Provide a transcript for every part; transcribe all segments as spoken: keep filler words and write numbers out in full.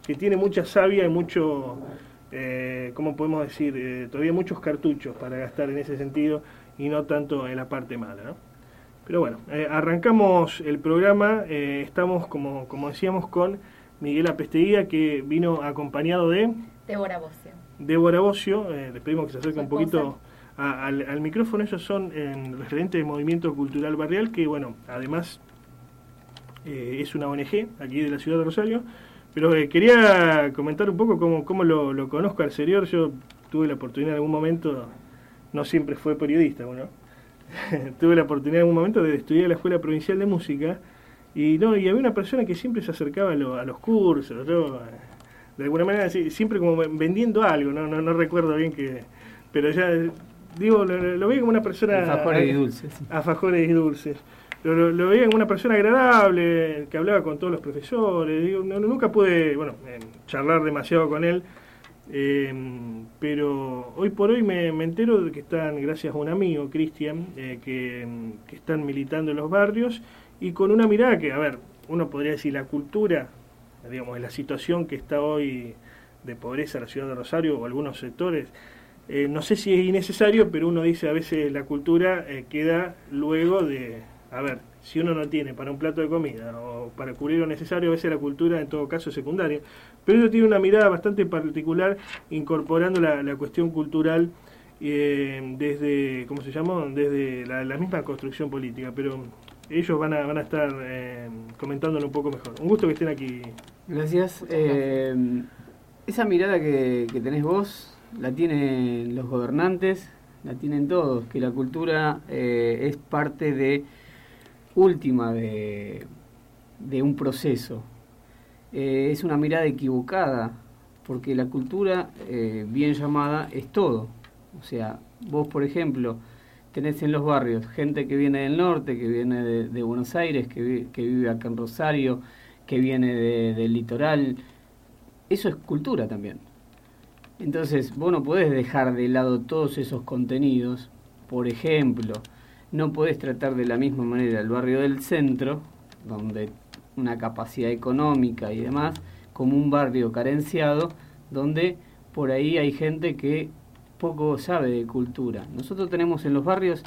que tiene mucha savia y mucho, eh, ¿cómo podemos decir? Eh, todavía muchos cartuchos para gastar en ese sentido y no tanto en la parte mala, ¿no? Pero bueno, eh, arrancamos el programa, eh, estamos como, como decíamos con Miguel Apesteguía, que vino acompañado de... Débora Bocio. Débora Bocio, eh, le pedimos que se acerque Su un poquito esposa. a- al, al micrófono. Ellos son eh, referentes del Movimiento Cultural Barrial, que bueno, además eh, es una O N G aquí de la ciudad de Rosario. Pero eh, quería comentar un poco cómo, cómo lo, lo conozco al señor. Yo tuve la oportunidad en algún momento, no siempre fue periodista, bueno, tuve la oportunidad en algún momento de estudiar en la Escuela Provincial de Música. Y no, y había una persona que siempre se acercaba a, lo- a los cursos, yo, de alguna manera, sí, siempre como vendiendo algo, no, no, no recuerdo bien que, pero ya, digo, lo, lo veía como una persona... Alfajores y dulces. Sí. Alfajores y dulces. Lo, lo, lo veía como una persona agradable, que hablaba con todos los profesores, digo, no, nunca pude, bueno, eh, charlar demasiado con él, eh, pero hoy por hoy me, me entero de que están, gracias a un amigo, Cristian, eh, que, que están militando en los barrios, y con una mirada que, a ver, uno podría decir la cultura, digamos, en la situación que está hoy de pobreza en la ciudad de Rosario o algunos sectores, eh, no sé si es innecesario, pero uno dice a veces la cultura eh, queda luego de, a ver, si uno no tiene para un plato de comida o para cubrir lo necesario, a veces la cultura en todo caso es secundaria, pero ellos tienen una mirada bastante particular incorporando la, la cuestión cultural eh, desde, ¿cómo se llama? Desde la, la misma construcción política, pero ellos van a, van a estar eh, comentándolo un poco mejor. Un gusto que estén aquí. Gracias. Eh, esa mirada que, que tenés vos la tienen los gobernantes, la tienen todos, que la cultura eh, es parte de última de, de un proceso. Eh, es una mirada equivocada, porque la cultura, eh, bien llamada, es todo. O sea, vos, por ejemplo, tenés en los barrios gente que viene del norte, que viene de, de Buenos Aires, que, vi, que vive acá en Rosario, que viene de, del litoral. Eso es cultura también. Entonces, vos no podés dejar de lado todos esos contenidos. Por ejemplo, no podés tratar de la misma manera el barrio del centro, donde una capacidad económica y demás, como un barrio carenciado, donde por ahí hay gente que poco sabe de cultura. Nosotros tenemos en los barrios,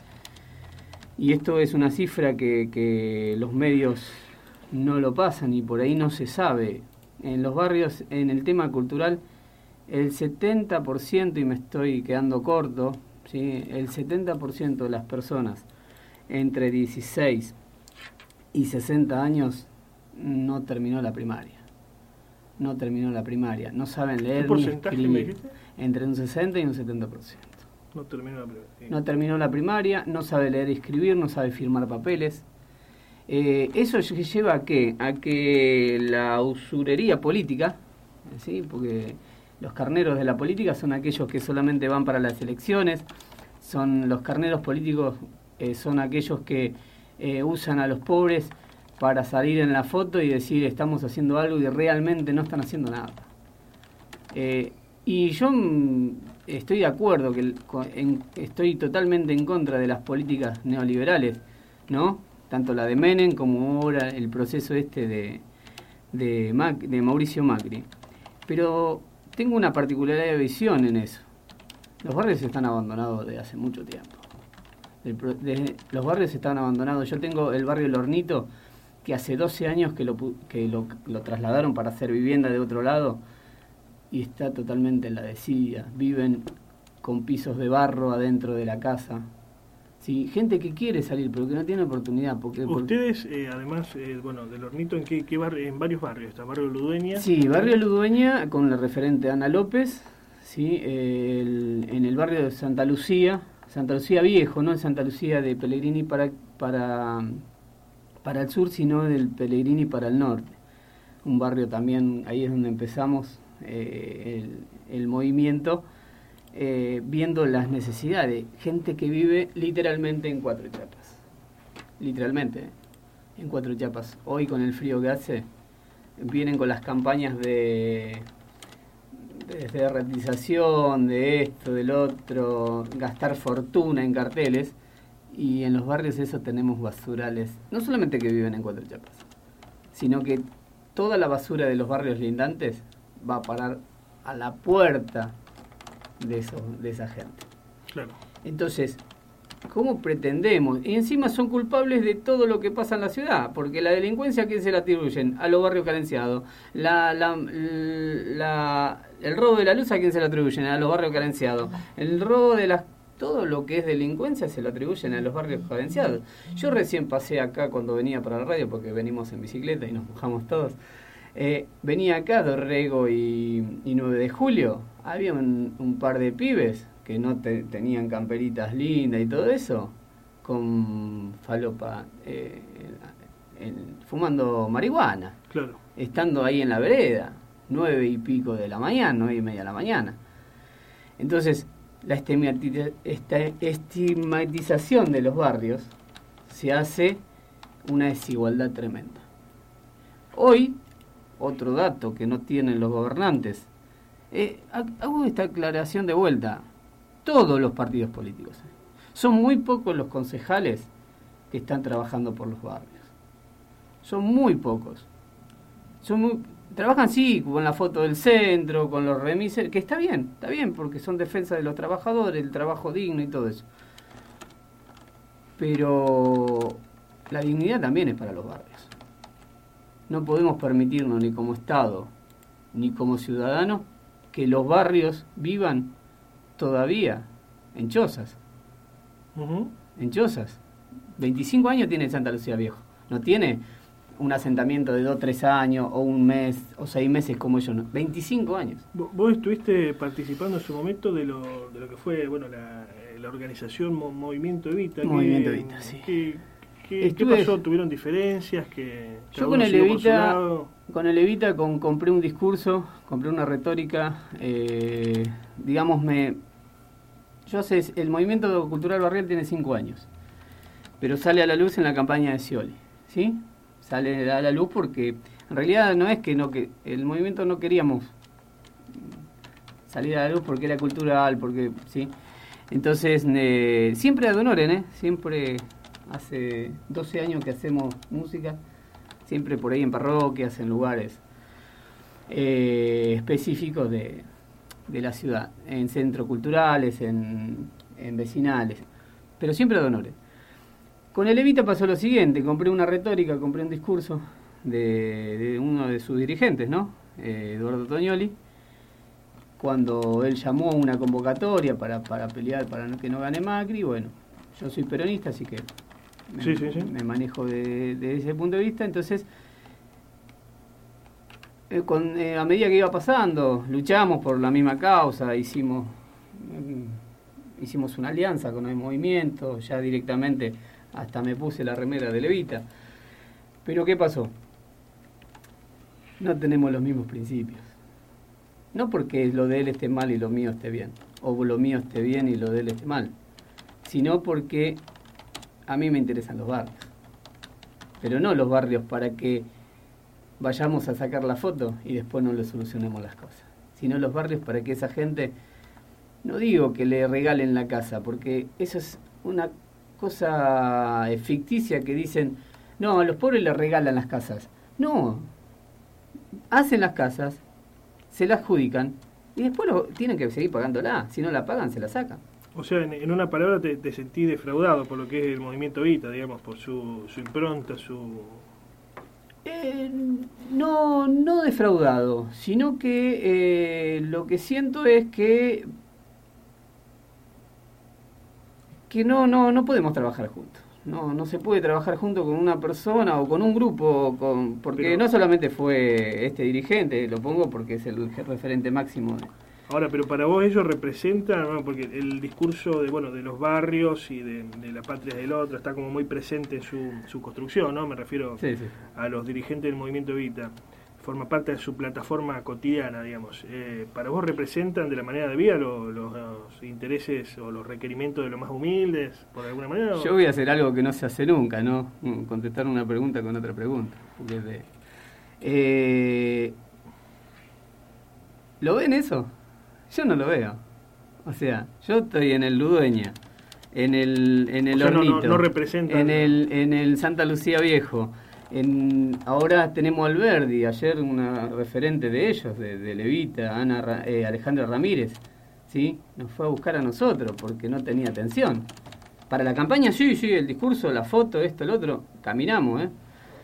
y esto es una cifra que, que los medios no lo pasan y por ahí no se sabe, en los barrios, en el tema cultural, el setenta por ciento, y me estoy quedando corto, ¿sí? El setenta por ciento de las personas entre dieciséis y sesenta años no terminó la primaria. No terminó la primaria, no saben leer ¿Qué ni porcentaje escribir. me dijiste? Entre un sesenta y un setenta por ciento. No terminó la primera. Sí. No terminó la primaria, no sabe leer y escribir, no sabe firmar papeles. Eh, eso lleva a qué? A que la usurería política, ¿sí? Porque los carneros de la política son aquellos que solamente van para las elecciones, son los carneros políticos, eh, son aquellos que eh, usan a los pobres para salir en la foto y decir estamos haciendo algo y realmente no están haciendo nada. Eh, y yo mm, estoy de acuerdo, que el, en, estoy totalmente en contra de las políticas neoliberales, ¿no? Tanto la de Menem como ahora el proceso este de, de, Mac, de Mauricio Macri. Pero tengo una particularidad de visión en eso. Los barrios están abandonados desde hace mucho tiempo. El, desde, los barrios están abandonados. Yo tengo el barrio El Hornito, que hace doce años que lo, que lo, lo trasladaron para hacer vivienda de otro lado, y está totalmente en la desidia. Viven con pisos de barro adentro de la casa. Sí, gente que quiere salir, pero que no tiene oportunidad. Porque, Ustedes, eh, además, eh, bueno, del Hornito, ¿en qué, qué barrio? En varios barrios. Está Barrio Ludueña. Sí, Barrio Ludueña, con la referente Ana López. Sí, el, en el barrio de Santa Lucía, Santa Lucía Viejo, no en Santa Lucía de Pellegrini para, para, para el sur, sino del Pellegrini para el norte. Un barrio también, ahí es donde empezamos eh, el, el movimiento. Eh, viendo las necesidades, gente que vive literalmente en Cuatro Chiapas, literalmente ¿eh? en Cuatro Chiapas. Hoy con el frío que hace, vienen con las campañas de, de derretización, de esto, del otro, gastar fortuna en carteles, y en los barrios eso tenemos basurales, no solamente que viven en Cuatro Chiapas, sino que toda la basura de los barrios lindantes va a parar a la puerta de, eso, de esa gente. Claro. Entonces, ¿cómo pretendemos? Y encima son culpables de todo lo que pasa en la ciudad, porque la delincuencia, ¿a quién se la atribuyen? A los barrios carenciados. La, la, la, el robo de la luz, ¿a quién se lo atribuyen? A los barrios carenciados. El robo de las... Todo lo que es delincuencia se lo atribuyen a los barrios carenciados. Yo recién pasé acá cuando venía para la radio, porque venimos en bicicleta y nos mojamos todos. Eh, venía acá, Dorrego y, y nueve de julio. Había un, un par de pibes que no te, tenían camperitas lindas y todo eso, con falopa, eh, en, en, fumando marihuana. Claro. Estando ahí en la vereda, nueve y pico de la mañana, nueve y media de la mañana. Entonces, la estigmatiza, esta estigmatización de los barrios se hace una desigualdad tremenda. Hoy, otro dato que no tienen los gobernantes, eh, hago esta aclaración de vuelta, todos los partidos políticos, eh, son muy pocos los concejales que están trabajando por los barrios, son muy pocos, son muy... Trabajan, sí, con la foto del centro, con los remises, que está bien, está bien, porque son defensa de los trabajadores, el trabajo digno y todo eso. Pero la dignidad también es para los barrios. No podemos permitirnos ni como Estado, ni como ciudadanos, que los barrios vivan todavía en chozas. Uh-huh. En chozas. veinticinco años tiene Santa Lucía Viejo. No tiene un asentamiento de dos, tres años, o un mes, o seis meses como ellos, no. veinticinco años. Vos estuviste participando en su momento de lo, de lo que fue, bueno, la, la organización Mo- Movimiento Evita. Movimiento que, Evita, sí. Que, que, Estuve, ¿Qué pasó? ¿Tuvieron diferencias? Que yo con el Evita, con el Evita con, compré un discurso, compré una retórica, eh, digamos, me... Yo sé, el Movimiento Cultural Barrial tiene cinco años, pero sale a la luz en la campaña de Scioli, ¿sí? Sale a la luz porque en realidad no es que no que el movimiento no queríamos salir a la luz porque era cultural, porque sí. Entonces eh, siempre ad honorem, ¿eh? Siempre hace doce años que hacemos música, siempre por ahí en parroquias, en lugares eh, específicos de, de la ciudad, en centros culturales, en, en vecinales, pero siempre ad honorem. Con el Evita pasó lo siguiente, compré una retórica, compré un discurso de, de uno de sus dirigentes, ¿no? Eh, Eduardo Tognoli, cuando él llamó a una convocatoria para, para pelear para que no gane Macri. Bueno, yo soy peronista, así que me, sí, sí, sí. me manejo de, de ese punto de vista. Entonces, eh, con, eh, a medida que iba pasando, luchamos por la misma causa, hicimos, eh, hicimos una alianza con el movimiento, ya directamente... Hasta me puse la remera de Evita. Pero ¿qué pasó? No tenemos los mismos principios. No porque lo de él esté mal y lo mío esté bien, o lo mío esté bien y lo de él esté mal, sino porque a mí me interesan los barrios. Pero no los barrios para que vayamos a sacar la foto y después no le solucionemos las cosas, sino los barrios para que esa gente, no digo que le regalen la casa, porque eso es una cosa ficticia que dicen, no, a los pobres les regalan las casas. No, hacen las casas, se las adjudican y después lo, tienen que seguir pagándola. Si no la pagan, se la sacan. O sea, en, en una palabra te, te sentí defraudado por lo que es el Movimiento Evita, digamos, por su, su impronta, su... Eh, no, no defraudado, sino que eh, lo que siento es que que no no no podemos trabajar juntos. No no se puede trabajar junto con una persona o con un grupo, con, porque pero, no solamente fue este dirigente, lo pongo porque es el referente máximo. Ahora, pero para vos ellos representan, ¿no? Porque el discurso de bueno de los barrios y de, de la patria del otro está como muy presente en su, su construcción, ¿no? Me refiero sí, sí. a los dirigentes del Movimiento Evita. Forma parte de su plataforma cotidiana, digamos. Eh, ¿Para vos representan de la manera de vida los, los, los intereses o los requerimientos de los más humildes, por alguna manera? Yo voy a hacer algo que no se hace nunca, ¿no? Contestar una pregunta con otra pregunta. Porque de, eh, ¿lo ven eso? Yo no lo veo. O sea, yo estoy en el Ludueña, en el, en el o sea, Hornito, no, no, no representan... en el, en el Santa Lucía Viejo, En, ahora tenemos al Verdi, ayer una referente de ellos, de, de Levita, Ana, eh, Alejandra Ramírez, ¿sí? Nos fue a buscar a nosotros porque no tenía atención. Para la campaña sí, sí, el discurso, la foto, esto, el otro, caminamos, ¿eh?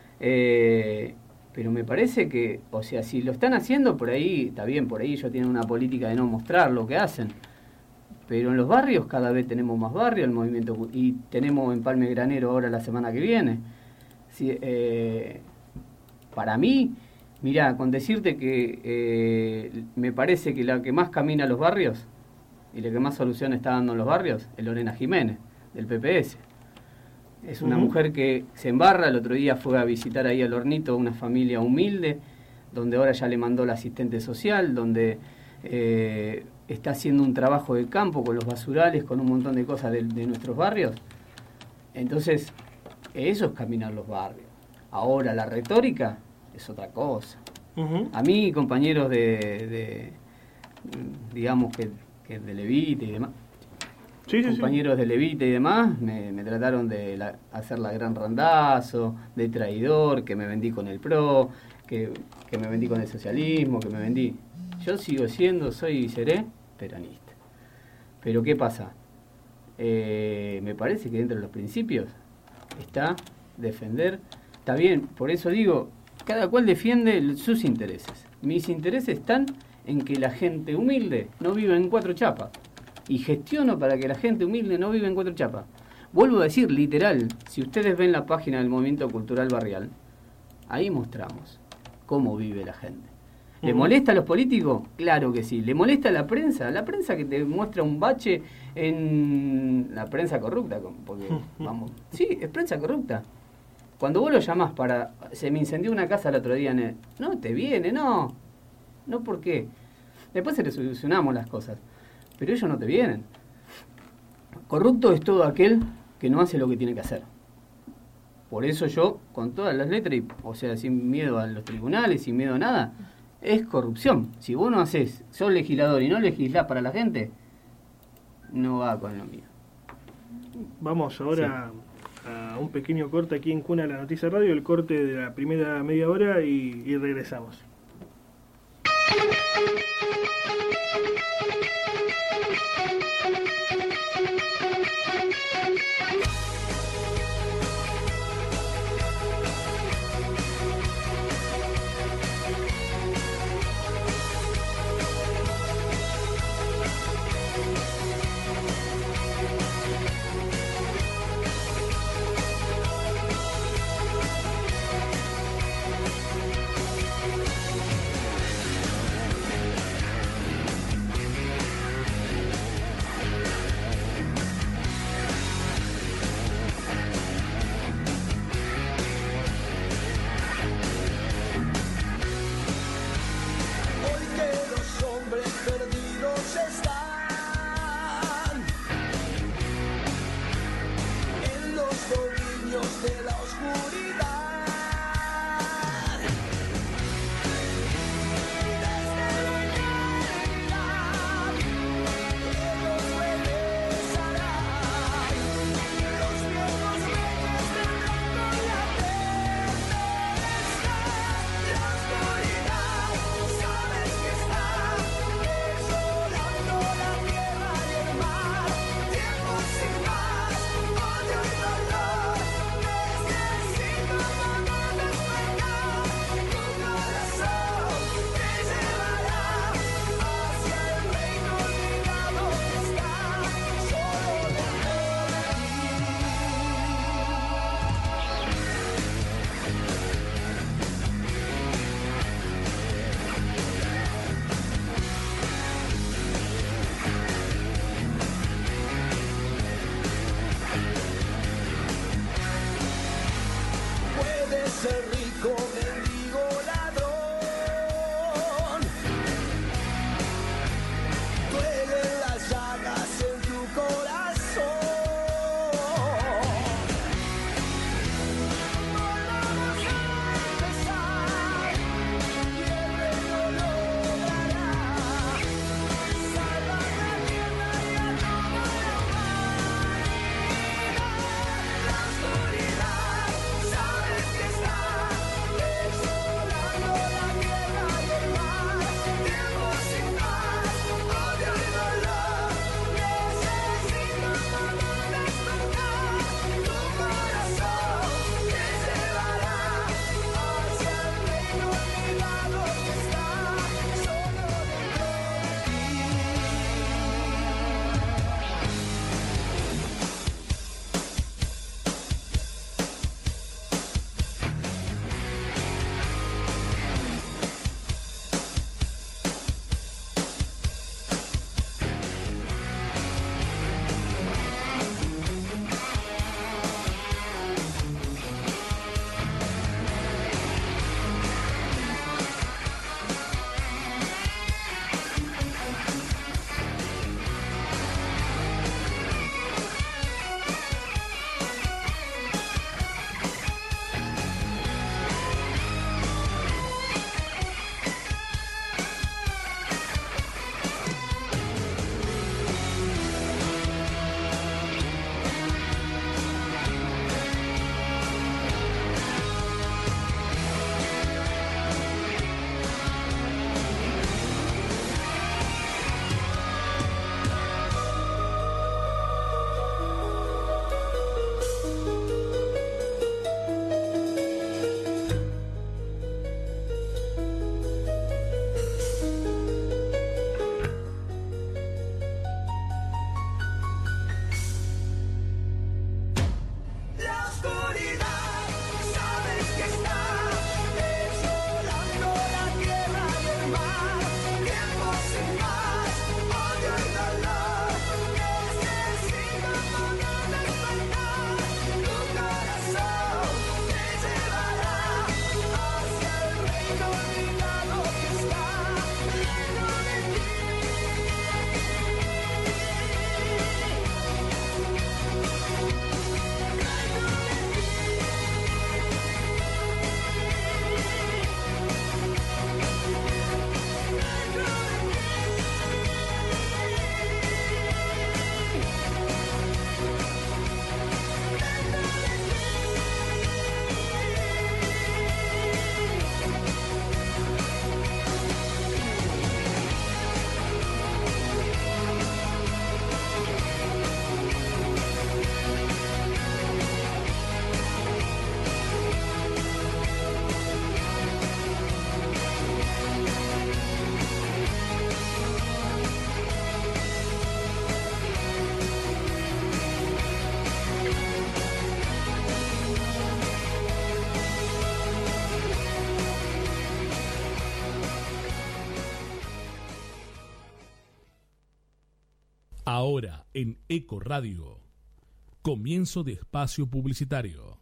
Eh, pero me parece que, o sea, si lo están haciendo por ahí, está bien, por ahí ellos tienen una política de no mostrar lo que hacen. Pero en los barrios cada vez tenemos más barrios, el movimiento, y tenemos Empalme Granero ahora la semana que viene. Sí, eh, para mí, mirá, con decirte que eh, me parece que la que más camina a los barrios y la que más solución está dando en los barrios es Lorena Jiménez, del P P S. Es una uh-huh. mujer que se embarra. El otro día fue a visitar ahí al Hornito una familia humilde, donde ahora ya le mandó la asistente social, donde eh, está haciendo un trabajo de campo con los basurales, con un montón de cosas de, de nuestros barrios. Entonces, eso es caminar los barrios. Ahora, la retórica es otra cosa. Uh-huh. A mí, compañeros de, de digamos que, que de Levita y demás, sí, compañeros sí, sí. de Levita y demás, me, me trataron de la, hacer la gran randazo, de traidor, que me vendí con el PRO, que, que me vendí con el socialismo, que me vendí. Yo sigo siendo, soy y seré peronista. Pero ¿qué pasa? Eh, me parece que dentro de los principios está defender, está bien, por eso digo, cada cual defiende sus intereses. Mis intereses están en que la gente humilde no viva en cuatro chapas, y gestiono para que la gente humilde no viva en cuatro chapas. Vuelvo a decir, literal, si ustedes ven la página del Movimiento Cultural Barrial, ahí mostramos cómo vive la gente. ¿Le molesta a los políticos? Claro que sí. ¿Le molesta a la prensa? La prensa que te muestra un bache en la prensa corrupta, porque vamos, sí, es prensa corrupta. Cuando vos lo llamás para, se me incendió una casa el otro día, en el, no te viene, no, no, ¿por qué? Después se le solucionamos las cosas, pero ellos no te vienen. Corrupto es todo aquel que no hace lo que tiene que hacer. Por eso yo, con todas las letras, y, o sea, sin miedo a los tribunales, sin miedo a nada, es corrupción. Si vos no haces, sos legislador y no legislás para la gente, no va con lo mío. Vamos ahora sí. a un pequeño corte aquí en Cuna de la Noticia Radio, el corte de la primera media hora y, y regresamos. Ahora en Eco Radio. Comienzo de espacio publicitario.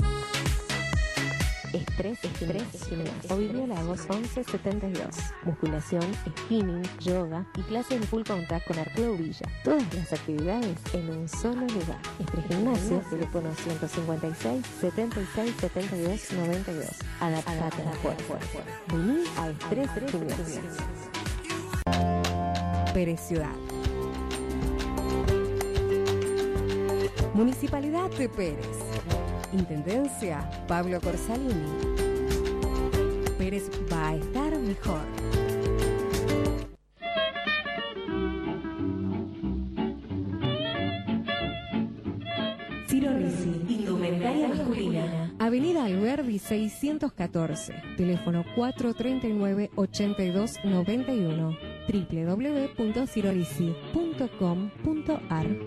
Estrés, estrés, estrés. Ovidio Lagos once setenta y dos. Musculación, spinning, yoga y clases de full contact con Arturo Villa. Todas las actividades en un solo lugar. Estrés Gimnasio, teléfono ciento cincuenta y seis, setenta y seis, setenta y dos, noventa y dos. Adaptate a la fuerza. Vení a Estrés Gimnasio. Pérez Ciudad. Municipalidad de Pérez. Intendencia Pablo Corsalini. Pérez va a estar mejor. Ciro Risi, indumentaria masculina. Avenida Alberdi seiscientos catorce. Teléfono cuatro tres nueve, ocho dos nueve uno. doble u doble u doble u punto ciro risi punto com punto a r.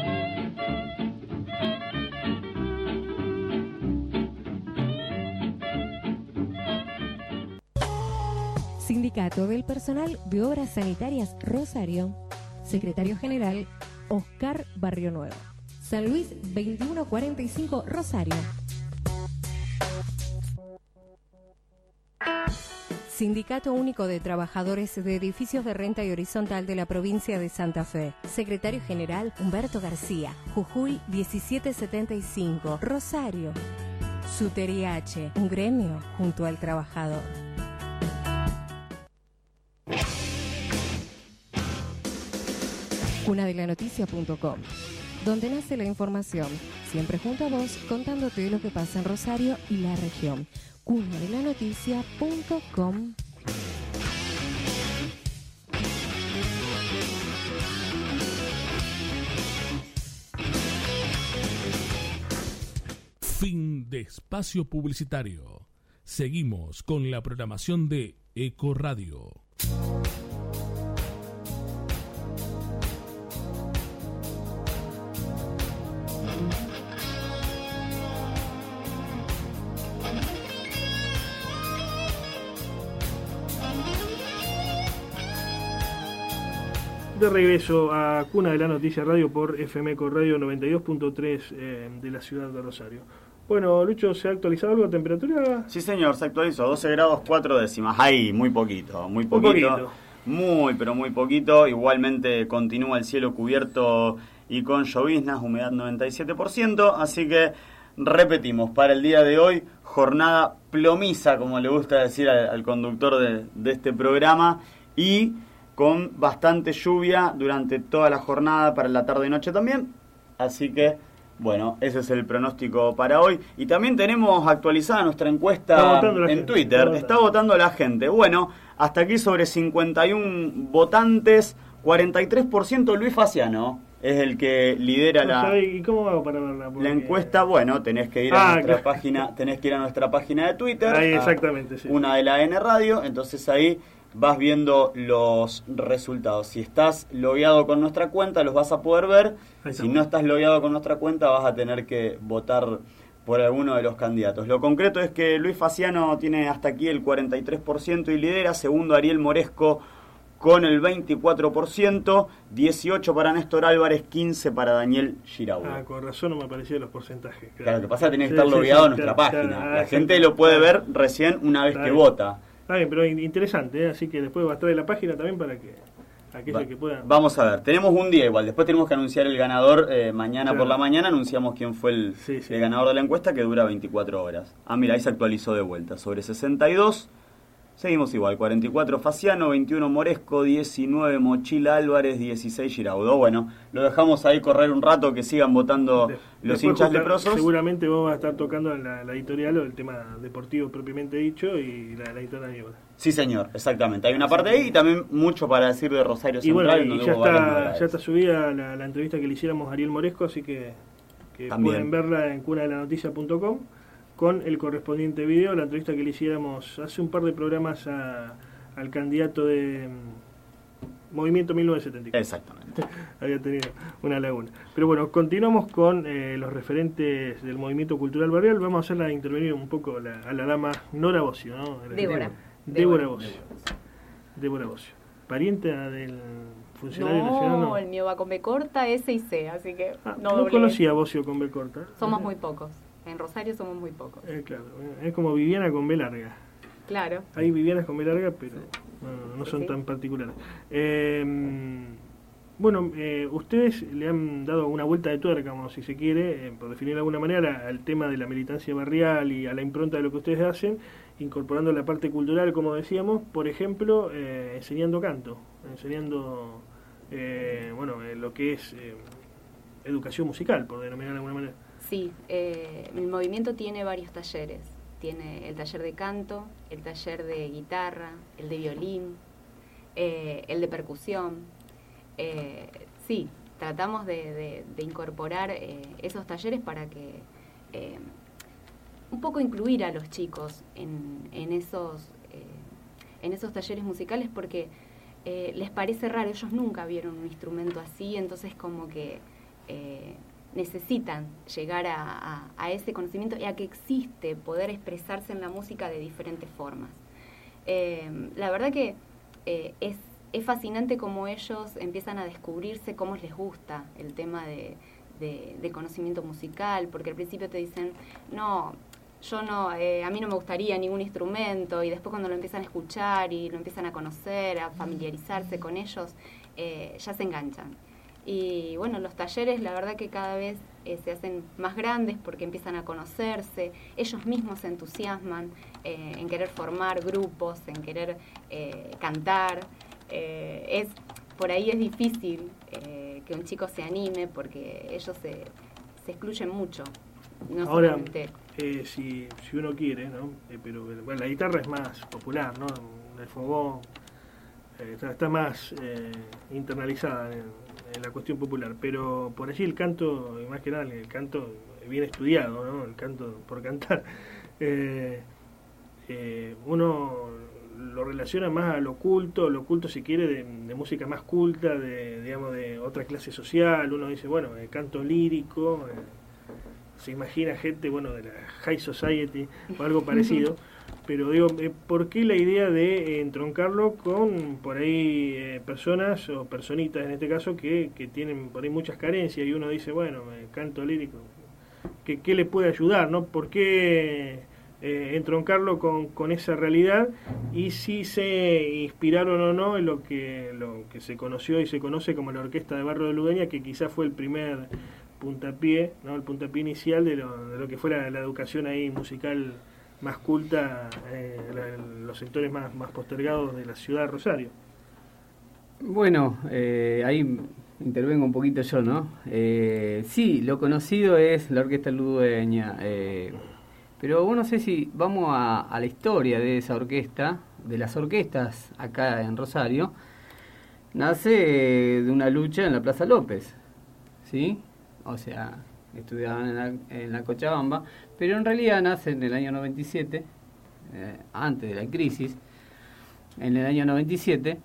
Sindicato del Personal de Obras Sanitarias Rosario. Secretario General Oscar Barrio Nuevo. San Luis veintiuno cuarenta y cinco Rosario. Sindicato Único de Trabajadores de Edificios de Renta y Horizontal de la Provincia de Santa Fe. Secretario General Humberto García. Jujuy diecisiete setenta y cinco Rosario. Suteriache, un gremio junto al trabajador. cuna de la noticia punto com, donde nace la información, siempre junto a vos, contándote lo que pasa en Rosario y la región. cuna de la noticia punto com. Fin de espacio publicitario. Seguimos con la programación de Eco Radio. De regreso a Cuna de la Noticia Radio por F M Eco Radio noventa y dos punto tres eh, de la ciudad de Rosario. Bueno, Lucho, ¿se ha actualizado algo la temperatura? Sí, señor, se actualizó. doce grados cuatro décimas. Ahí, muy poquito, muy poquito. Un poquito. Muy, pero muy poquito. Igualmente continúa el cielo cubierto y con lloviznas, humedad noventa y siete por ciento. Así que repetimos, para el día de hoy, jornada plomiza, como le gusta decir al, al conductor de, de este programa, y con bastante lluvia durante toda la jornada, para la tarde y noche también. Así que, bueno, ese es el pronóstico para hoy. Y también tenemos actualizada nuestra encuesta en gente. Twitter. Está, Está votando la gente. Bueno, hasta aquí sobre cincuenta y uno votantes, cuarenta y tres por ciento Luis Faciano es el que lidera no la... sabe, ¿y cómo hago para verla? Porque... La encuesta, bueno, tenés que ir ah, a nuestra claro. página, tenés que ir a nuestra página de Twitter. Ahí, exactamente, sí. Una de la N Radio, entonces ahí vas viendo los resultados. Si estás logueado con nuestra cuenta, los vas a poder ver. Si no estás logueado con nuestra cuenta, vas a tener que votar por alguno de los candidatos. Lo concreto es que Luis Faciano tiene hasta aquí el cuarenta y tres por ciento y lidera. Segundo, Ariel Moresco con el veinticuatro por ciento. dieciocho para Néstor Álvarez, quince para Daniel Giraud. Ah, con razón no me aparecían los porcentajes. Claro, claro, lo que pasa es que tenés que sí, estar sí, logueado sí, en nuestra claro, página. claro, La ah, gente claro, lo puede claro. ver recién una vez Está que bien. vota. Está bien, pero interesante, ¿eh? Así que después va a traer la página también para que aquellos Va, que puedan... Vamos a ver, tenemos un día igual, después tenemos que anunciar el ganador eh, mañana claro. por la mañana, anunciamos quién fue el, sí, sí. el ganador de la encuesta, que dura veinticuatro horas. Ah, mira, ahí se actualizó de vuelta, sobre sesenta y dos, seguimos igual, cuarenta y cuatro Faciano, veintiuno Moresco, diecinueve Mochila Álvarez, dieciséis Giraudo. Bueno, lo dejamos ahí correr un rato, que sigan votando de, los hinchas justa, leprosos. Seguramente vos vas a estar tocando en la, la editorial o el tema deportivo propiamente dicho y la, la editorial de obra. Sí, señor, exactamente. Hay una parte ahí y también mucho para decir de Rosario y Central. Bueno, y ya, está, ya está subida la, la entrevista que le hiciéramos a Ariel Moresco, así que, que pueden verla en cuna de la noticia punto com con el correspondiente video. La entrevista que le hiciéramos hace un par de programas a, al candidato de um, Movimiento mil novecientos setenta y cuatro. Exactamente. Había tenido una laguna. Pero bueno, continuamos con eh, los referentes del Movimiento Cultural Barrial. Vamos a hacerla intervenir un poco la, a la dama Nora Bocio, ¿no? Débora. Débora Bocio. Débora Bocio. pariente del funcionario no, nacional. No, el mío va con B corta, S y C, así que ah, no no doble. conocía a Bocio con B corta. Somos muy pocos. En Rosario somos muy pocos. Eh, claro, es como Viviana con B larga. Claro. Hay Vivianas con B larga, pero sí. no, no son Sí. tan particulares. Eh, bueno, eh, ustedes le han dado una vuelta de tuerca, como si se quiere, eh, por definir de alguna manera, al tema de la militancia barrial y a la impronta de lo que ustedes hacen, incorporando la parte cultural, como decíamos, por ejemplo, eh, enseñando canto, enseñando, eh, bueno, eh, lo que es eh, educación musical, por denominar de alguna manera. Sí, eh, el movimiento tiene varios talleres. Tiene el taller de canto, el taller de guitarra, el de violín, eh, el de percusión. Eh, sí, tratamos de, de, de incorporar eh, esos talleres para que eh, un poco incluir a los chicos en, en, esos, eh, en esos talleres musicales porque eh, les parece raro, ellos nunca vieron un instrumento así, entonces como que eh, necesitan llegar a, a, a ese conocimiento y a que existe poder expresarse en la música de diferentes formas. Eh, la verdad que eh, es, es fascinante cómo ellos empiezan a descubrirse cómo les gusta el tema de, de, de conocimiento musical, porque al principio te dicen, no, yo no, eh, a mí no me gustaría ningún instrumento, y después cuando lo empiezan a escuchar y lo empiezan a conocer, a familiarizarse con ellos, eh, ya se enganchan. Y bueno, los talleres la verdad que cada vez eh, se hacen más grandes porque empiezan a conocerse, ellos mismos se entusiasman eh, en querer formar grupos, en querer eh, cantar. Eh, es por ahí es difícil eh, que un chico se anime porque ellos se, se excluyen mucho. No Ahora, solamente... eh, si, si uno quiere, ¿no? Eh, pero bueno, la guitarra es más popular, ¿no? El fogón eh, está, está más eh, internalizada en, en la cuestión popular, pero por allí el canto, y más que nada el canto bien estudiado, ¿no? El canto por cantar, eh, eh, uno lo relaciona más a lo culto, lo culto si quiere de, de música más culta, de digamos de otra clase social. Uno dice, bueno, el canto lírico, eh, se imagina gente, bueno, de la High Society o algo parecido. Pero digo, eh, ¿por qué la idea de eh, entroncarlo con por ahí eh, personas o personitas en este caso que, que tienen por ahí muchas carencias y uno dice, bueno, eh, canto lírico, ¿qué, qué le puede ayudar, no? ¿Por qué eh, entroncarlo con, con esa realidad y si se inspiraron o no en lo que, lo que se conoció y se conoce como la Orquesta de Barrio de Ludeña, que quizás fue el primer puntapié, ¿no? El puntapié inicial de lo, de lo que fue la, la educación ahí musical más culta, eh, la, los sectores más, más postergados de la ciudad de Rosario? Bueno, eh, ahí intervengo un poquito yo, ¿no? Eh, sí, lo conocido es la Orquesta Ludeña, eh, pero bueno, no sé si vamos a, a la historia de esa orquesta, de las orquestas acá en Rosario. Nace de una lucha en la Plaza López, ¿sí? O sea, estudiaban en la, en la Cochabamba, pero en realidad nace en el año noventa y siete, eh, antes de la crisis, en el año noventa y siete,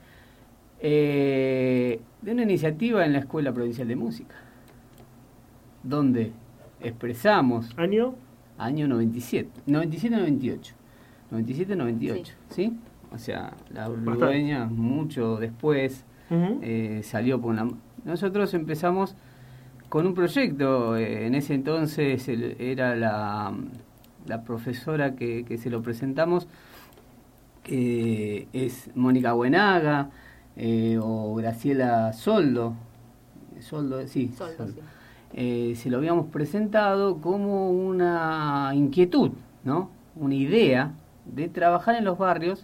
eh, de una iniciativa en la Escuela Provincial de Música, donde expresamos... ¿Año? Año noventa y siete, noventa y siete noventa y ocho, noventa y siete noventa y ocho, ¿sí? ¿sí? O sea, la Ludeña mucho después uh-huh. eh, salió por la... Nosotros empezamos con un proyecto, eh, en ese entonces el, era la, la profesora que, que se lo presentamos, eh, es Mónica Buenaga, eh, o Graciela Soldo, Soldo, sí, Soldo, Soldo. sí. Eh, se lo habíamos presentado como una inquietud, ¿no? Una idea de trabajar en los barrios.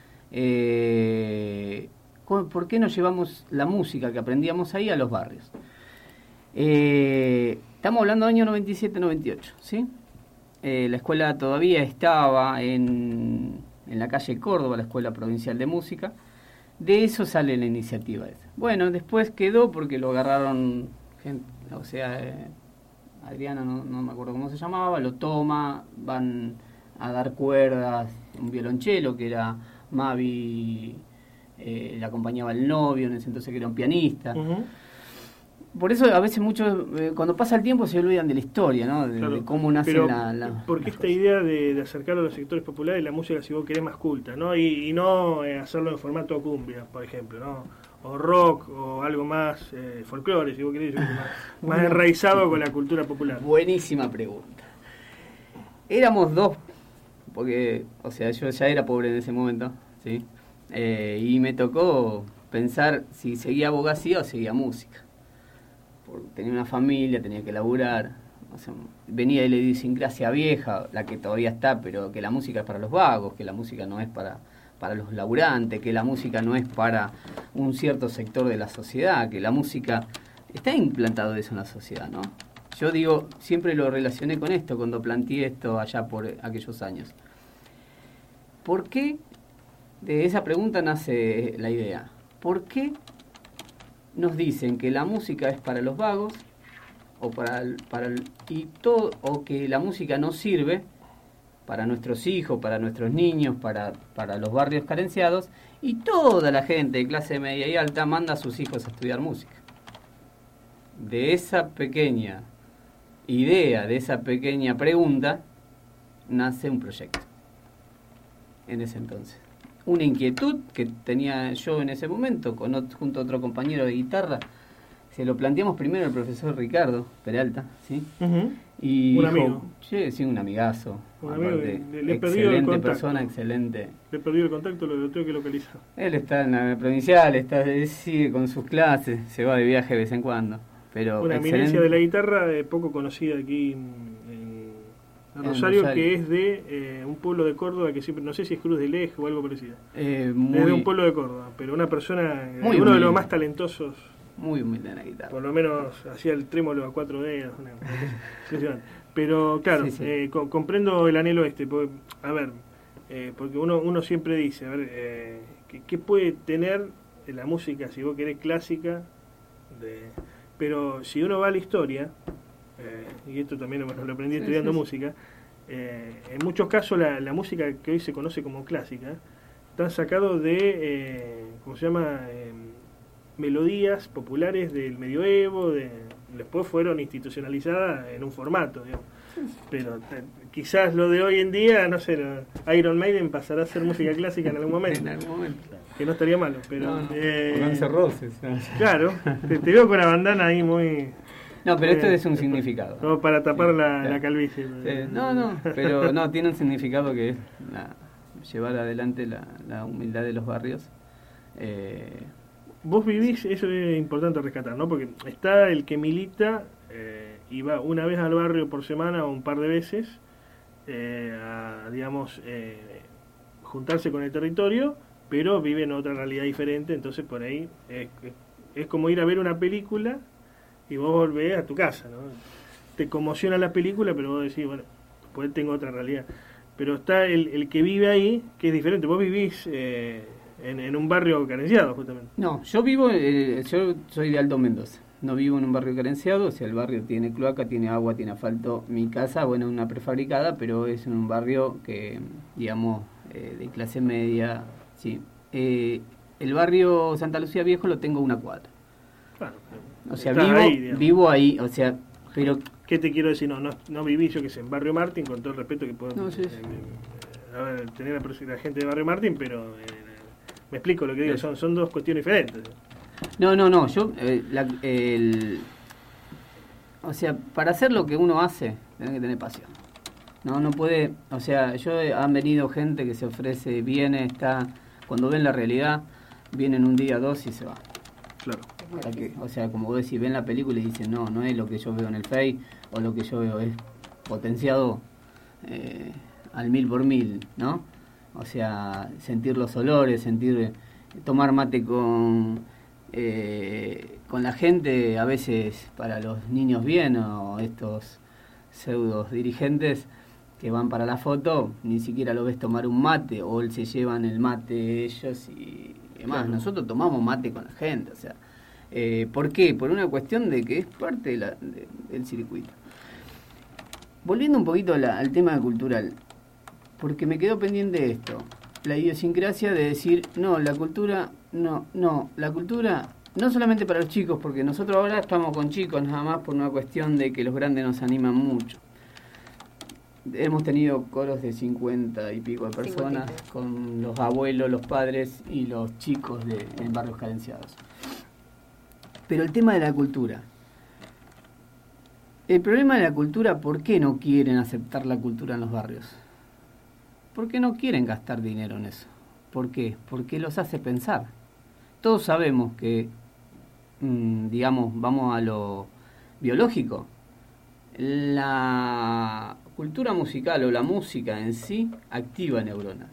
Eh, ¿Por qué no llevamos la música que aprendíamos ahí a los barrios? Eh, estamos hablando del año noventa y siete noventa y ocho, ¿sí? Eh, la escuela todavía estaba en, en la calle Córdoba, la Escuela Provincial de Música. De eso sale la iniciativa esa. Bueno, después quedó porque lo agarraron gente, o sea, eh, Adriana, no, no me acuerdo cómo se llamaba, lo toma, van a dar cuerdas, un violonchelo que era Mavi, eh, le acompañaba el novio, en ese entonces que era un pianista. Uh-huh. por eso a veces muchos, eh, cuando pasa el tiempo se olvidan de la historia, ¿no? De, Claro, de cómo nace pero la, la... porque esta idea de, de acercarlo a los sectores populares, la música, si vos querés, más culta, ¿no? Y, y no eh, hacerlo en formato cumbia, por ejemplo, ¿no? O rock, o algo más eh, folclore, si vos querés, más, más enraizado con la cultura popular. Buenísima pregunta. Éramos dos, porque, o sea, yo ya era pobre en ese momento, ¿sí? Eh, y me tocó pensar si seguía abogacía o seguía música. Porque tenía una familia, tenía que laburar, o sea, venía de la idiosincrasia vieja, la que todavía está, pero que la música es para los vagos, que la música no es para, para los laburantes, que la música no es para un cierto sector de la sociedad, que la música... Está implantado eso en la sociedad, ¿no? Yo digo, siempre lo relacioné con esto cuando planteé esto allá por aquellos años. ¿Por qué? De esa pregunta nace la idea. ¿Por qué nos dicen que la música es para los vagos o para el, para el, y todo, o que la música no sirve para nuestros hijos, para nuestros niños, para, para los barrios carenciados, y toda la gente de clase media y alta manda a sus hijos a estudiar música? De esa pequeña idea, de esa pequeña pregunta, nace un proyecto en ese entonces. Una inquietud que tenía yo en ese momento, con otro, junto a otro compañero de guitarra. Se lo planteamos primero al profesor Ricardo Peralta, ¿sí? Uh-huh. Y un dijo, amigo. Sí, sí, un amigazo. Un aparte, amigo, le, le he perdido el contacto. Persona, excelente. Le he perdido el contacto, lo, lo tengo que localizar. Él está en la provincial, está, él sigue con sus clases, se va de viaje de vez en cuando. Pero una excelente. eminencia de la guitarra, eh, poco conocida aquí en, en Rosario, Rosario, que es de eh, un pueblo de Córdoba que siempre, no sé si es Cruz del Eje o algo parecido. Eh, muy, es de un pueblo de Córdoba, pero una persona, muy uno humilde. de los más talentosos. Muy humilde en la guitarra. Por lo menos hacía el trémolo a cuatro dedos. Una, una pero claro, sí, sí. Eh, co- comprendo el anhelo este. Porque, a ver, eh, porque uno uno siempre dice, a ver, eh, ¿qué, qué puede tener la música, si vos querés, clásica? De, pero si uno va a la historia, eh, y esto también bueno, lo aprendí estudiando sí, sí, música, eh, en muchos casos la, la música que hoy se conoce como clásica están sacados de, eh, ¿cómo se llama? Eh, melodías populares del medioevo, de, después fueron institucionalizadas en un formato, digamos. Pero eh, quizás lo de hoy en día, no sé, no, Iron Maiden pasará a ser música clásica en algún momento. En algún momento. Que no estaría malo, pero... No, no. Eh, Guns Roses. Claro, te, te veo con la bandana ahí muy... No, pero esto eh, es un significado. Como para tapar sí, la, claro. la calvicie. Sí, no, no, pero no, tiene un significado que es la, llevar adelante la, la humildad de los barrios. Eh, Vos vivís, eso es importante rescatar, ¿no? Porque está el que milita eh, y va una vez al barrio por semana o un par de veces eh, a, digamos, eh, juntarse con el territorio, pero vive en otra realidad diferente, entonces por ahí es, es como ir a ver una película y vos volvés a tu casa, ¿no? Te conmociona la película, pero vos decís, bueno, pues tengo otra realidad. Pero está el, el que vive ahí, que es diferente. Vos vivís... Eh, En, en un barrio carenciado, justamente. No, yo vivo, eh, yo soy de Alto Mendoza, no vivo en un barrio carenciado, o sea, el barrio tiene cloaca, tiene agua, tiene asfalto. Mi casa, bueno, una prefabricada, pero es en un barrio que, digamos, eh, de clase media, sí. Eh, el barrio Santa Lucía Viejo lo tengo a una cuadra. Claro, o sea, vivo ahí, vivo ahí, o sea, pero... ¿Qué te quiero decir? No, no, no viví, yo que sé, en Barrio Martín, con todo el respeto que puedo no, sí, sí. Eh, a ver, tener la, la gente de Barrio Martín, pero... Eh, me explico lo que digo, son, son dos cuestiones diferentes. No, no, no, yo, eh, la, el, o sea, para hacer lo que uno hace, tiene que tener pasión. No, no puede, o sea, yo han venido gente que se ofrece, viene, está, cuando ven la realidad, vienen un día, dos y se va. Claro. Para que, o sea, como vos decís, ven la película y dicen, no, no es lo que yo veo en el Face, o lo que yo veo es potenciado eh, al mil por mil, ¿no? O sea, sentir los olores, sentir, tomar mate con eh, con la gente, a veces para los niños bien, o estos pseudos dirigentes que van para la foto, ni siquiera lo ves tomar un mate, o se llevan el mate ellos y demás. Claro. Nosotros tomamos mate con la gente, o sea, eh, ¿por qué? Por una cuestión de que es parte de la, de, del circuito. Volviendo un poquito a la, al tema cultural, porque me quedó pendiente esto, la idiosincrasia de decir, no, la cultura, no, no, la cultura no solamente para los chicos, porque nosotros ahora estamos con chicos nada más por una cuestión de que los grandes nos animan mucho. Hemos tenido coros de cincuenta y pico de personas, cincuenta. con los abuelos, los padres y los chicos de, en barrios carenciados. Pero el tema de la cultura. El problema de la cultura, ¿por qué no quieren aceptar la cultura en los barrios? ¿Por qué no quieren gastar dinero en eso? ¿Por qué? Porque los hace pensar. Todos sabemos que, mmm, digamos, vamos a lo biológico. La cultura musical o la música en sí activa neuronas.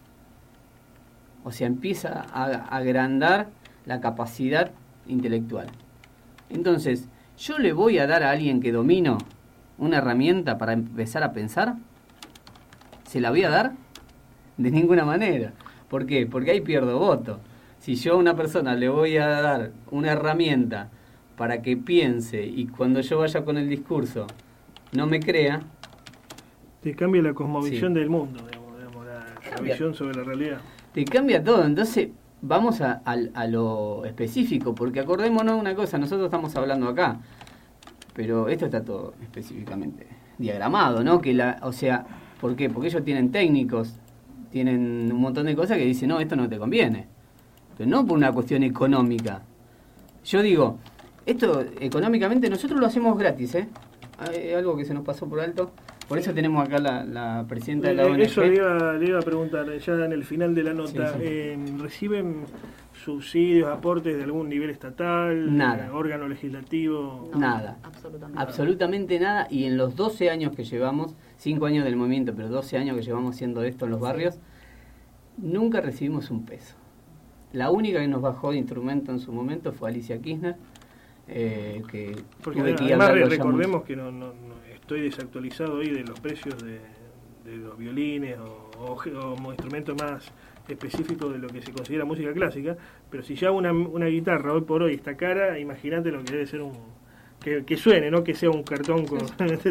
O sea, empieza a agrandar la capacidad intelectual. Entonces, ¿yo le voy a dar a alguien que domino una herramienta para empezar a pensar? ¿Se la voy a dar? De ninguna manera. ¿Por qué? Porque ahí pierdo voto. Si yo a una persona le voy a dar una herramienta para que piense y cuando yo vaya con el discurso no me crea... Te cambia la cosmovisión Sí. del mundo, digamos, digamos, la, la Cambia. visión sobre la realidad. Te cambia todo. Entonces vamos a, a, a lo específico, porque acordémonos una cosa, nosotros estamos hablando acá, pero esto está todo específicamente diagramado, ¿no? Que la, o sea, ¿por qué? Porque ellos tienen técnicos, tienen un montón de cosas que dicen, no, esto no te conviene. Pero no por una cuestión económica. Yo digo, esto económicamente nosotros lo hacemos gratis, ¿eh? Hay algo que se nos pasó por alto. Por eso tenemos acá la, la presidenta de la O N G. Eso le iba, le iba a preguntar, ya en el final de la nota, Sí, sí. eh, ¿reciben subsidios, aportes de algún nivel estatal? Nada. eh, órgano legislativo? No, Nada. Absolutamente. Absolutamente nada. Y en los doce años que llevamos, cinco años del movimiento, pero doce años que llevamos haciendo esto en los barrios, nunca recibimos un peso. La única que nos bajó de instrumento en su momento fue Alicia Kirchner, eh, que Porque tuve que ir además hablando ya recordemos mucho. que no, no, no estoy desactualizado hoy de los precios de, de los violines o, o, o instrumentos más específicos de lo que se considera música clásica, pero si ya una, una guitarra hoy por hoy está cara, imagínate lo que debe ser un... Que, que suene, no que sea un cartón con...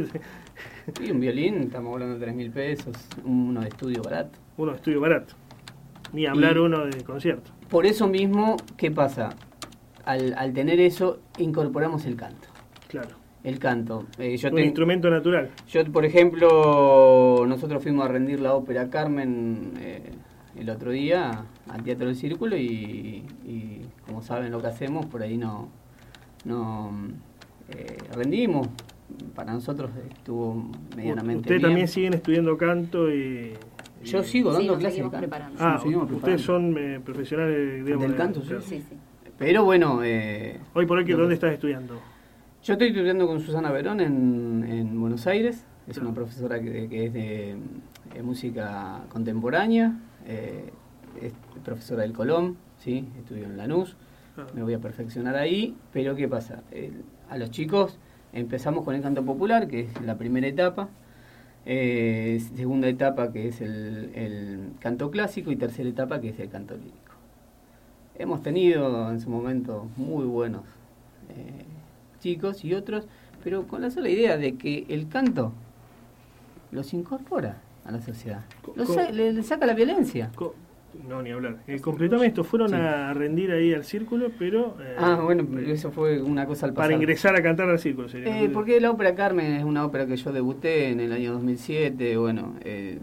Y un violín, estamos hablando de tres mil pesos, uno de estudio barato. uno de estudio barato. Ni hablar Y- uno de concierto. Por eso mismo, ¿qué pasa? Al, al tener eso, incorporamos el canto. Claro. El canto. Eh, yo Un tengo- instrumento natural. Yo, por ejemplo, nosotros fuimos a rendir la ópera Carmen eh, el otro día al Teatro del Círculo y, y como saben lo que hacemos, por ahí no, no eh, rendimos. Para nosotros estuvo medianamente Ustedes bien. también siguen estudiando canto y... y- Yo sigo Sí, dando nos clases de seguimos canto. preparando. Ah, Nos seguimos ustedes preparando. son eh, profesionales, digamos, Del de- canto, sí. claro. Sí, sí. Pero bueno, eh, Hoy por hoy, ¿qué- Lo que- ¿dónde estás estudiando? yo estoy estudiando con Susana Verón en, en Buenos Aires. Es Claro. una profesora que, que es de, eh, música contemporánea, eh, es profesora del Colón, ¿sí? Estudio en Lanús, Ah, me voy a perfeccionar ahí, pero ¿qué pasa? El- a los chicos empezamos con el canto popular, que es la primera etapa, eh, segunda etapa que es el, el canto clásico y tercera etapa que es el canto lírico. Hemos tenido en su momento muy buenos eh, chicos y otros, pero con la sola idea de que el canto los incorpora a la sociedad, los ¿Cómo? sa- le, le saca la violencia. co- no, ni hablar. Eh, completame esto, fueron Sí. a rendir ahí al círculo, pero... eh, Ah, bueno, pero eso fue una cosa al pasado. para ingresar a cantar al círculo sería. Eh, porque la ópera Carmen es una ópera que yo debuté en el año dos mil siete, bueno, eh,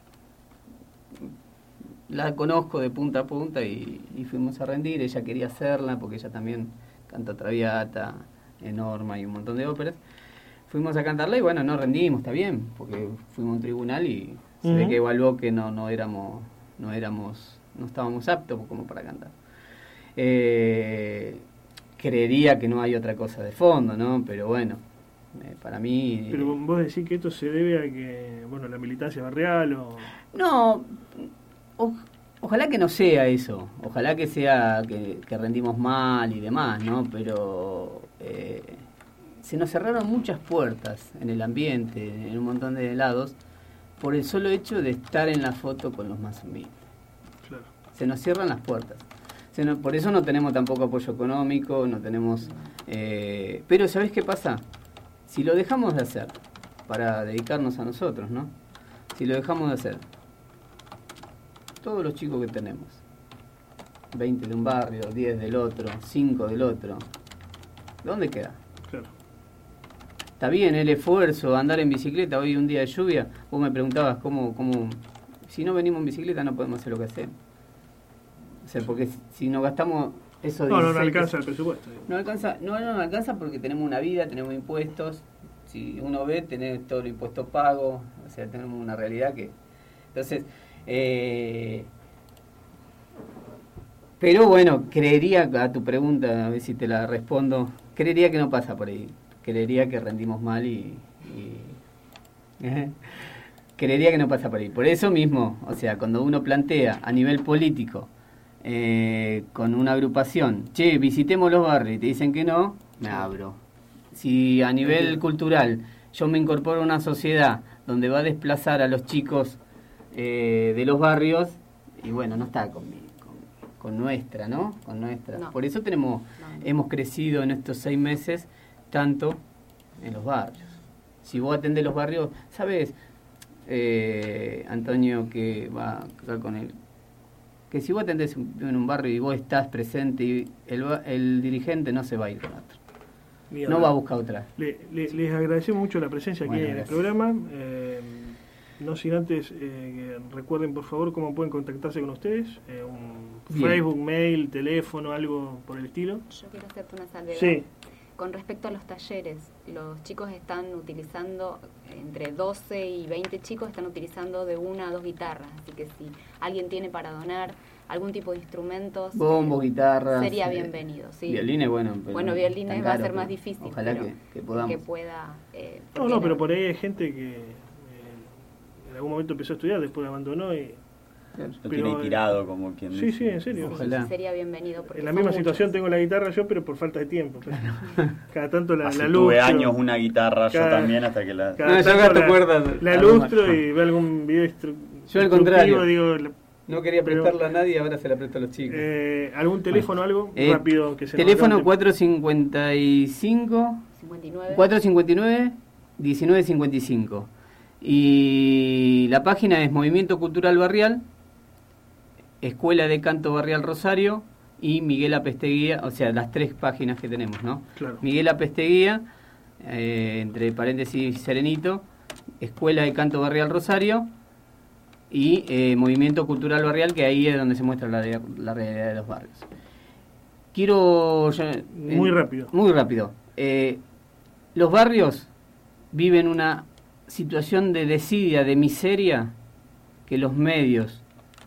la conozco de punta a punta y, y fuimos a rendir, ella quería hacerla porque ella también canta Traviata, Norma y un montón de óperas. Fuimos a cantarla y bueno, no rendimos, está bien, porque fuimos a un tribunal y se ve Ujú. que evaluó que no, no éramos, no éramos, no estábamos aptos como para cantar. Eh, creería que no hay otra cosa de fondo, ¿no? Pero bueno, eh, para mí... Pero vos decís que esto se debe a que, bueno, la militancia barrial o... No, o- ojalá que no sea eso, ojalá que sea que, que rendimos mal y demás, ¿no? Pero eh, se nos cerraron muchas puertas en el ambiente, en un montón de lados, por el solo hecho de estar en la foto con los más humildes. Claro. Se nos cierran las puertas. Se nos- por eso no tenemos tampoco apoyo económico, no tenemos... eh, pero ¿sabés qué pasa? Si lo dejamos de hacer para dedicarnos a nosotros, ¿no? Si lo dejamos de hacer, todos los chicos que tenemos veinte de un barrio, diez del otro, cinco del otro. ¿Dónde queda? Claro. Está bien el esfuerzo, andar en bicicleta, hoy un día de lluvia, vos me preguntabas cómo, cómo, si no venimos en bicicleta no podemos hacer lo que hacemos. O sea, porque si nos gastamos eso... No, no, no alcanza el presupuesto. No alcanza, no, no, no alcanza porque tenemos una vida, tenemos impuestos, si uno ve, tenés todo el impuesto pago, o sea, tenemos una realidad que... Entonces, eh, pero bueno, creería, a tu pregunta, a ver si te la respondo, creería que no pasa por ahí. Creería que rendimos mal y, y ¿eh? creería que no pasa por ahí. Por eso mismo, o sea, cuando uno plantea a nivel político eh, con una agrupación, che, visitemos los barrios y te dicen que no, me abro. Si a nivel cultural yo me incorporo a una sociedad donde va a desplazar a los chicos eh, de los barrios, y bueno, no está conmigo. Con nuestra, ¿no? Con nuestra. No. Por eso tenemos, no, no. hemos crecido en estos seis meses tanto en los barrios. Si vos atendés los barrios, ¿sabes, eh, Antonio, que va acá con él? Que si vos atendés en un barrio y vos estás presente, y el, el dirigente no se va a ir con otro. Bien, no va a buscar otra. Le, le, les agradecemos mucho la presencia aquí bueno, en gracias. el programa. Eh, no sin antes, eh, recuerden por favor cómo pueden contactarse con ustedes. Eh, un Bien. Facebook, mail, teléfono, algo por el estilo. Yo quiero hacerte una salvedad. Sí. Con respecto a los talleres, los chicos están utilizando, entre doce y veinte chicos están utilizando de una a dos guitarras. Así que si alguien tiene para donar algún tipo de instrumentos... Bombo, eh, guitarras... Sería bienvenido, sí. Violines, bueno... Pero bueno, violines va a ser más difícil, ojalá pero que, que podamos. Que pueda... Eh, no, no, pero por ahí hay gente que eh, en algún momento empezó a estudiar, después abandonó y... Lo pero, tiene tirado, como quien sí, dice. Sí, en serio. Ojalá. Sería bienvenido. En la misma muchos. situación tengo la guitarra yo, pero por falta de tiempo. Pero cada tanto la, Así la lustro. Tuve años una guitarra cada, yo también hasta que la... Cada no, tanto la, cuerda, la lustro y veo algún video instru- Yo al contrario. Digo, la, no quería prestarla a nadie, ahora se la presto a los chicos. Eh, ¿Algún teléfono, bueno. algo eh, rápido? que se Teléfono cuatro cinco cinco, cuatro cinco nueve, uno nueve cinco cinco. Y la página es Movimiento Cultural Barrial, Escuela de Canto Barrial Rosario y Miguel Apesteguía, o sea, las tres páginas que tenemos, ¿no? Claro. Miguel Apesteguía, eh, entre paréntesis Serenito, Escuela de Canto Barrial Rosario y eh, Movimiento Cultural Barrial, que ahí es donde se muestra la, la realidad de los barrios. Quiero... Ya, eh, muy rápido. Muy rápido. Eh, los barrios viven una situación de desidia, de miseria, que los medios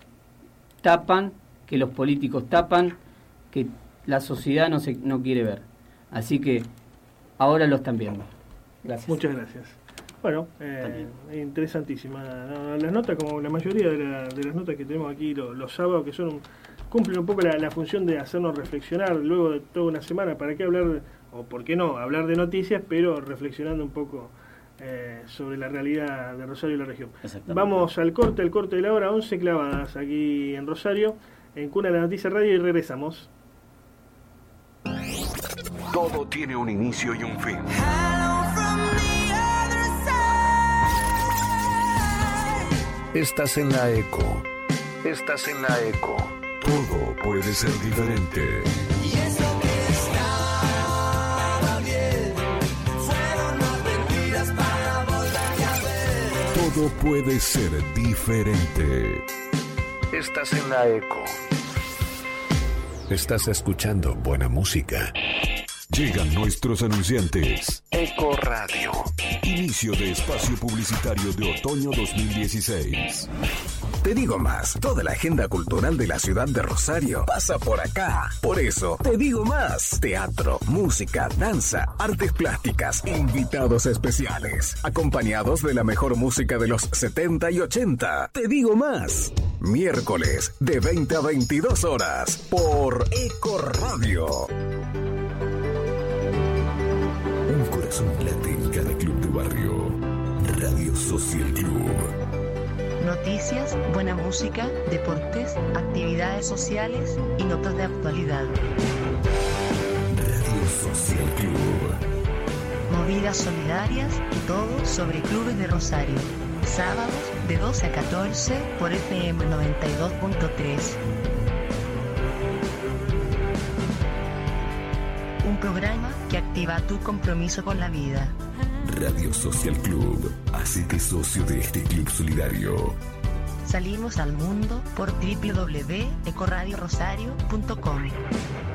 tapan, que los políticos tapan, que la sociedad no se no quiere ver. Así que ahora lo están viendo. Gracias. Muchas gracias. Bueno, eh, interesantísima ¿no? Las notas, como la mayoría de, la, de las notas que tenemos aquí los, los sábados, que son un, cumplen un poco la, la función de hacernos reflexionar luego de toda una semana. ¿Para qué hablar, o por qué no, hablar de noticias, pero reflexionando un poco Eh, sobre la realidad de Rosario y la región? Vamos al corte, el corte de la hora, once clavadas aquí en Rosario, en Cuna de la Noticia Radio, y regresamos. Todo tiene un inicio y un fin. Estás en la Eco. Estás en la Eco. Todo puede ser diferente. Y eso que estaba bien fueron las mentiras para volver a ver. Todo puede ser diferente. Estás en la Eco. Estás escuchando buena música. Llegan nuestros anunciantes. Eco Radio. Inicio de espacio publicitario de otoño dos mil dieciséis. Te digo más, toda la agenda cultural de la ciudad de Rosario pasa por acá. Por eso, te digo más. Teatro, música, danza, artes plásticas, invitados especiales, acompañados de la mejor música de los setenta y ochenta. Te digo más. Miércoles, de veinte a veintidós horas, por Eco Radio. Un corazón late en cada club de barrio. Radio Social Club. Noticias, buena música, deportes, actividades sociales y notas de actualidad. Radio Social Club. Movidas solidarias y todo sobre clubes de Rosario. Sábados de doce a catorce por F M noventa y dos punto tres. un programa que activa tu compromiso con la vida. Radio Social Club, hacete socio de este club solidario. Salimos al mundo por doble u doble u doble u punto ecoradio rosario punto com.